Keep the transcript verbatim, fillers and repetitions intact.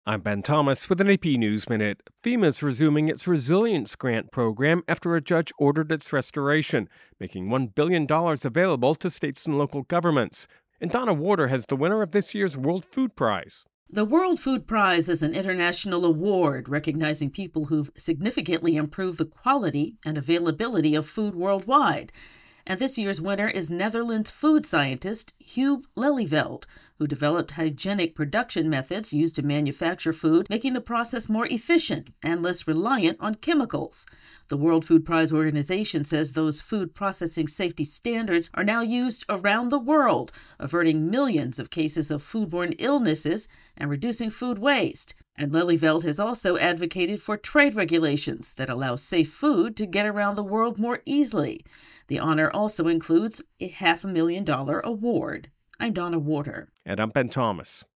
I'm Ben Thomas with an A P News Minute. FEMA is resuming its Resilience Grant program after a judge ordered its restoration, making one billion dollars available to states and local governments. And Donna Warder has the winner of this year's World Food Prize. The World Food Prize is an international award recognizing people who've significantly improved the quality and availability of food worldwide. And this year's winner is Netherlands food scientist Huub Lelieveld, who developed hygienic production methods used to manufacture food, making the process more efficient and less reliant on chemicals. The World Food Prize organization says those food processing safety standards are now used around the world, averting millions of cases of foodborne illnesses and reducing food waste. And Lelieveld has also advocated for trade regulations that allow safe food to get around the world more easily. The honor also includes a half a million dollar award. I'm Donna Warder. And I'm Ben Thomas.